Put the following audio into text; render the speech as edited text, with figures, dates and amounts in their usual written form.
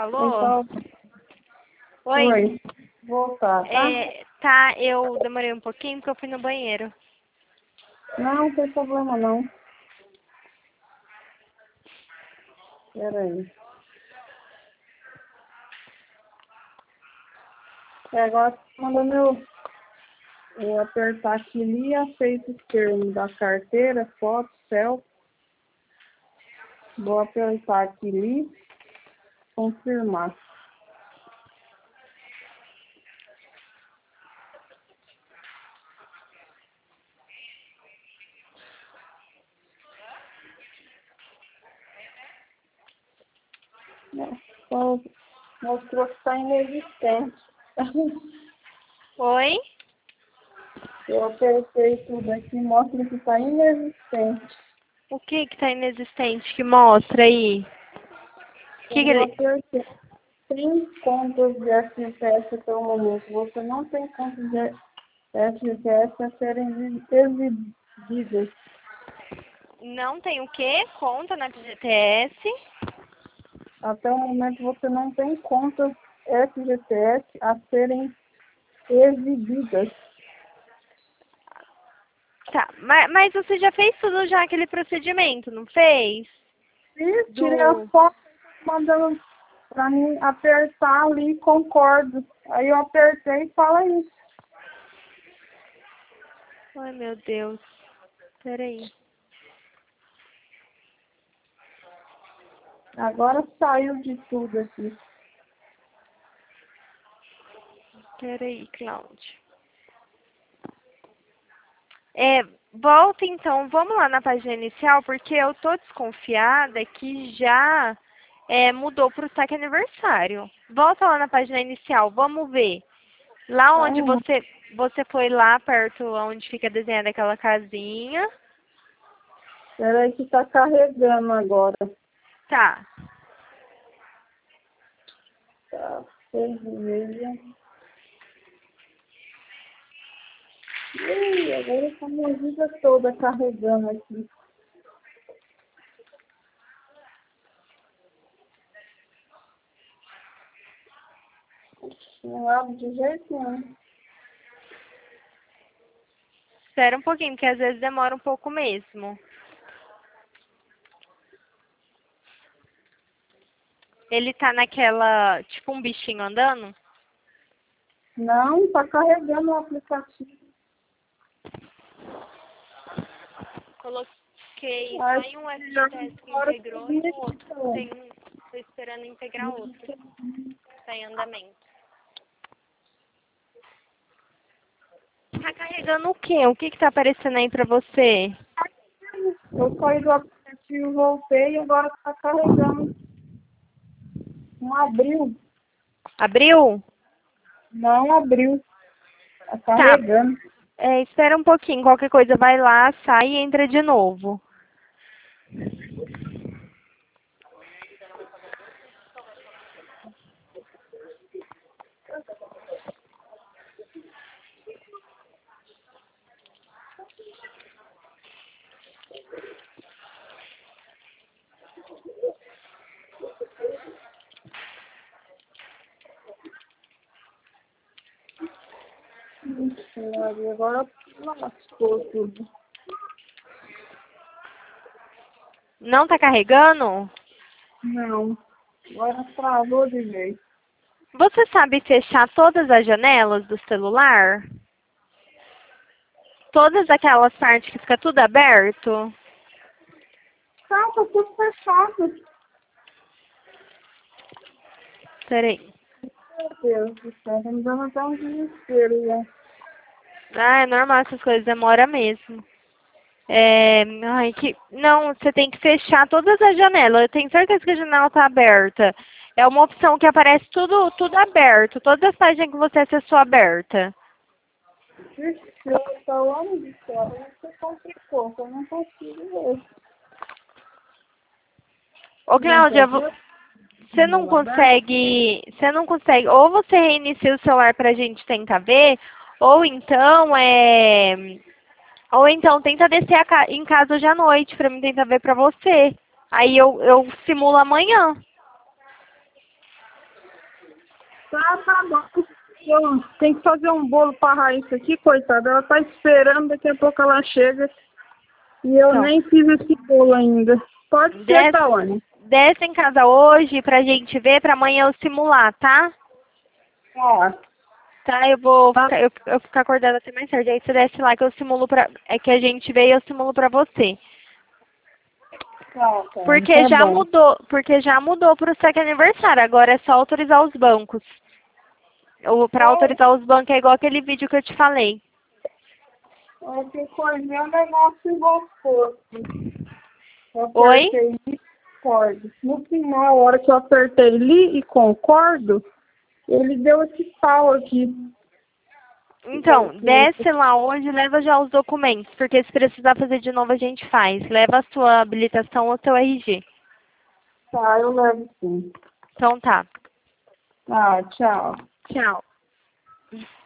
Alô? Então, Oi? oi. Voltar, tá? Tá, eu demorei um pouquinho porque eu fui no banheiro. Não tem problema não. Peraí. Agora mandando eu apertar aqui ali, aceito os termos da carteira, foto, selfie. Vou apertar aqui ali, confirmar. Então, mostrou que está inexistente. Oi? Eu apertei tudo aqui, mostra que está inexistente. O que que tá inexistente que mostra aí? Que Eu ele... apertei. Tem contas de FGTS até o momento. Você não tem contas de FGTS a serem exibidas. Não tem o quê? Conta na FGTS? Até o momento você não tem contas FGTS a serem exibidas. Tá, mas você já fez tudo já aquele procedimento, não fez? E tirei a foto mandando para mim apertar ali, concordo. Aí eu apertei e fala isso. Ai, meu Deus. Peraí. Agora saiu de tudo aqui. Peraí, Cláudia. Volta então, vamos lá na página inicial, porque eu tô desconfiada que já mudou pro saque aniversário. Volta lá na página inicial, vamos ver. Lá onde você foi lá perto onde fica desenhada aquela casinha. Peraí que tá carregando agora. Tá. Tá, vermelha. Ih, agora tá minha vida toda carregando aqui. Não abre de jeito nenhum. Espera um pouquinho, porque às vezes demora um pouco mesmo. Ele tá naquela, tipo um bichinho andando? Não, tá carregando o aplicativo. Coloquei Acho só em um que já FGTS que agora integrou e no outro. Tô esperando integrar outro. Tá em andamento. Tá carregando o quê? O que que tá aparecendo aí pra você? eu saí do aplicativo, voltei e agora tá carregando. Não abriu. Abriu? Não abriu. Tá Tá. carregando. Espera um pouquinho. Qualquer coisa vai lá, sai e entra de novo. Ixi, Maria, agora lascou tudo. Não tá carregando? Não. Agora travou de vez. Você sabe fechar todas as janelas do celular? Todas aquelas partes que fica tudo aberto? Tá tudo fechado. Peraí. Meu Deus do céu, tá me dando até um desespero já. Ah, é normal, essas coisas demora mesmo. Não, você tem que fechar todas as janelas. Eu tenho certeza que a janela tá aberta. É uma opção que aparece tudo aberto. Todas as páginas que você acessou aberta. Ixi, eu tô lá no céu. Você complicou, eu não consigo ver. Ô, Não Cláudia, quer ver? você não consegue, ou você reinicia o celular pra gente tentar ver, ou então, tenta descer em casa hoje à noite pra mim tentar ver pra você. Aí eu simulo amanhã. Tá bom. Eu tenho que fazer um bolo pra Raíssa aqui, coitada. Ela tá esperando, daqui a pouco ela chega. E eu Então, nem fiz esse bolo ainda. Pode ser, desce, Tawane. desce em casa hoje pra gente ver, pra amanhã eu simular, tá? Tá. Tá, eu ficar acordada até mais tarde. Aí você desce lá que eu simulo pra. É que a gente vê e eu simulo pra você. Tá, tá bom. Porque já mudou pro seu aniversário. Agora é só autorizar os bancos. Pra autorizar os bancos é igual aquele vídeo que eu te falei. Que coisinha um negócio gostoso. Eu Oi? apertei e concordo. No final, a hora que eu apertei li e concordo, ele deu esse pau aqui. Então, desce lá hoje e leva já os documentos. Porque se precisar fazer de novo, a gente faz. Leva a sua habilitação ou seu RG. Tá, eu levo sim. Então tá. Tá, tchau. Tchau.